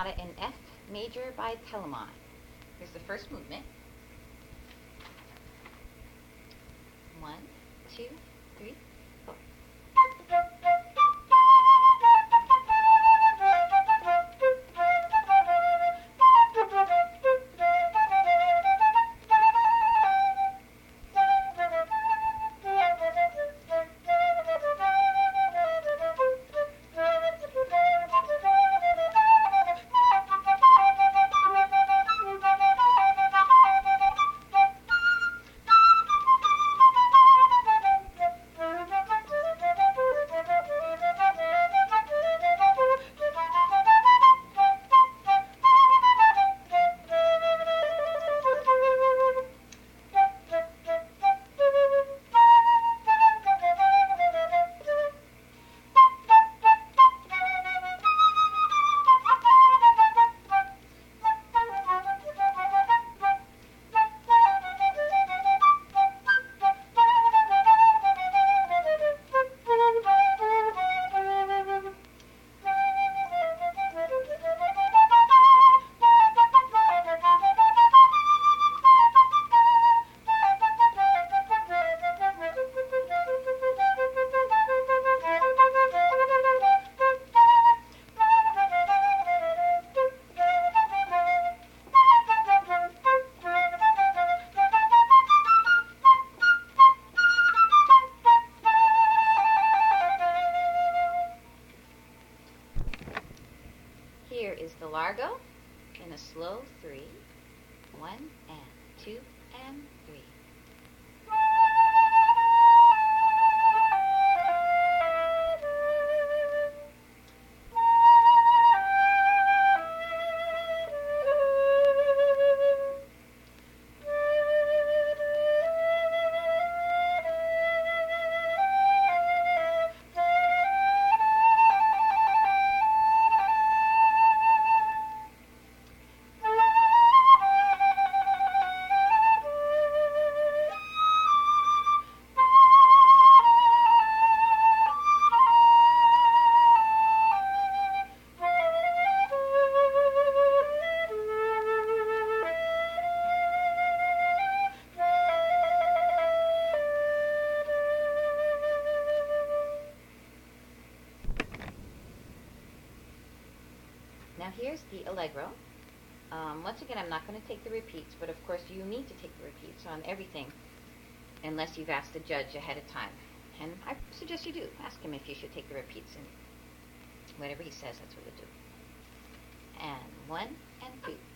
In F major by Telemann. Here's the first movement. 1, 2, 3, 4. Here is the largo in a slow 3, 1 and 2 and 3. Now here's the allegro. Once again, I'm not going to take the repeats, but of course you need to take the repeats on everything unless you've asked the judge ahead of time. And I suggest you do. Ask him if you should take the repeats, and whatever he says, that's what you do. And 1 and 2.